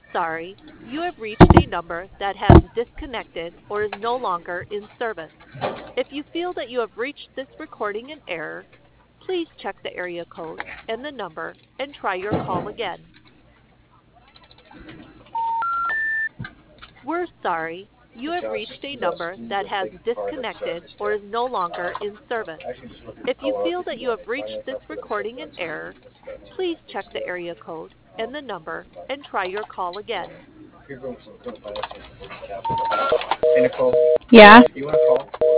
sorry, you have reached a number that has disconnected or is no longer in service. If you feel that you have reached this recording in error, please check the area code and the number and try your call again. We're sorry, you have Josh, reached a Josh, number you need that to has take a card at disconnected service or check. is no longer in service. Actually, just look at the If you call up feel if that you you have want. reached Finance this up for them says recording in that's error, that's please check fixed the yet. area code and the number and try your call again. You're going from finance to capital. Hey Nicole, Yeah. you want to call?